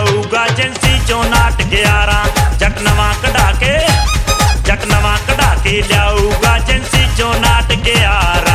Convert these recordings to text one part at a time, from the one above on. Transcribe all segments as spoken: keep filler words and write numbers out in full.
ਲਿਆਊਗਾ agency ਚੋਂ ਨਾਟ ਗਿਆਰਾਂ। ਜੱਟ ਨਵਾਂ ਕਢਾ ਕੇ ਜੱਟ ਨਵਾਂ ਕਢਾ ਕੇ ਲਿਆਊਗਾ ਏਜੰਸੀ ਚੋਂ ਨਾਟ ਗਿਆਰਾਂ।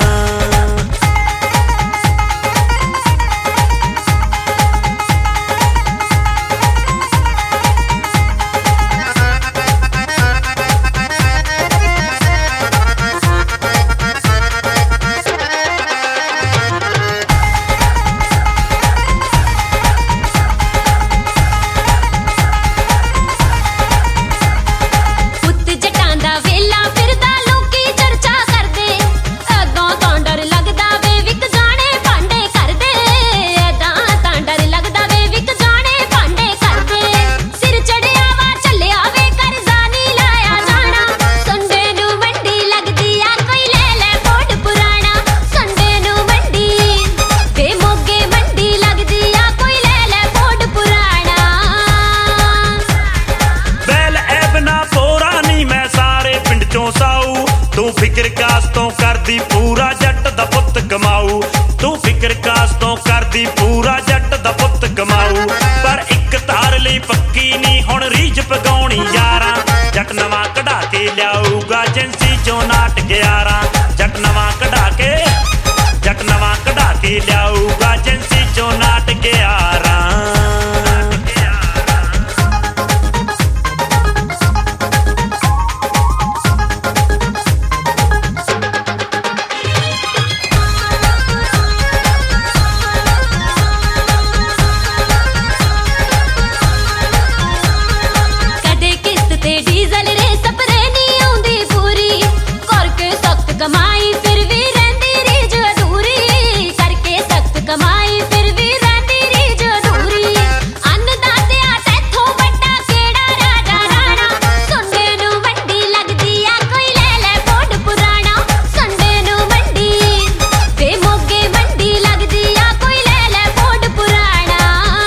ਤੂੰ ਫਿਕਰ ਕਾਸ ਤੋਂ ਕਰਦੀ ਪੂਰਾ ਜੱਟ ਦਾ ਪੁੱਤ ਕਮਾਊ। ਤੂੰ ਫਿਕਰ ਕਾਸ ਤੋਂ ਕਰਦੀ ਪੂਰਾ ਜੱਟ ਦਾ ਪੁੱਤ ਕਮਾਊ। ਪਰ ਇੱਕ ਤਾਰ ਲਈ ਪੱਕੀ ਨਹੀਂ ਹੁਣ ਰੀਝ ਪਗਾਉਣੀ ਯਾਰਾਂ। ਜੱਟ ਨਵਾਂ ਕਢਾ ਕੇ ਲਿਆਊਗਾ ਏਜੰਸੀ ਚੋਂ ਨਾਟ ਗਿਆਰਾਂ। ਜੱਟ ਨਵਾਂ ਕਢਾ ਕੇ ਜੱਟ ਨਵਾਂ ਕਢਾ ਕੇ ਲਿਆਊਗਾ ਏਜੰਸੀ ਚੋਂ ਨਾਟ ਗਿਆਰਾਂ। ਕਮਾਈ ਫਿਰ ਵੀ ਰਹਿੰਦੀ ਰੀਝ ਅਧੂਰੀ ਕਰਕੇ ਸਖਤ ਕਮਾਈ ਫਿਰ ਵੀ ਰਹਿੰਦੀ ਰੀਝ ਅਧੂਰੀ। ਅੰਨਦਾਤਿਆ ਤੈਥੋਂ ਵੱਡਾ ਕਿਹੜਾ ਰਾਜਾ ਰਾਣਾ। ਸੰਡੇ ਨੂੰ ਮੰਡੀ ਲੱਗਦੀ ਆ ਕੋਈ ਲੈ ਲੈ ਬੋਡ ਪੁਰਾਣਾ। ਸੰਡੇ ਨੂੰ ਮੰਡੀ ਵੇ ਮੋਗੇ ਮੰਡੀ ਲੱਗਦੀ ਆ ਕੋਈ ਲੈ ਲੈ ਬੋਡ ਪੁਰਾਣਾ।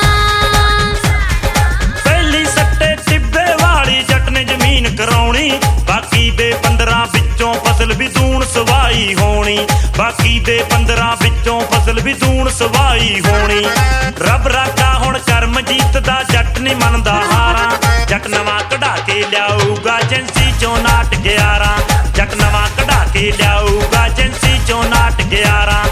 ਪਹਿਲੀ ਸੱਟੇ ਟਿੱਬੇ ਵਾਲੀ ਜੱਟ ਨੇ ਜ਼ਮੀਨ ਕਰਾਉਣੀ। ਬਾਕੀ ਦੇ ਪੰਦਰਾਂ ਵਿੱਚੋਂ ਫਸਲ ਵੀ ਦੂਣ ਸਵਾਈ ਹੋਣੀ। ਬਾਕੀ ਦੇ ਪੰਦਰਾਂ ਵਿੱਚੋਂ ਫਸਲ ਵੀ ਦੂਣ ਸਵਾਈ ਹੋਣੀ। ਰੱਬ ਰਾਖਾ ਹੁਣ ਕਰਮਜੀਤ ਦਾ ਜੱਟ ਨਹੀਂ ਮੰਨਦਾ ਹਾਰਾਂ। ਜੱਟ ਨਵਾਂ ਕਢਾ ਕੇ ਲਿਆਊਗਾ ਏਜੰਸੀ ਚੋਂ ਨਾਟ ਗਿਆਰਾਂ। ਜੱਟ ਨਵਾਂ ਕਢਾ ਕੇ ਲਿਆਊਗਾ ਏਜੰਸੀ ਚੋਂ ਨਾਟ ਗਿਆਰਾਂ।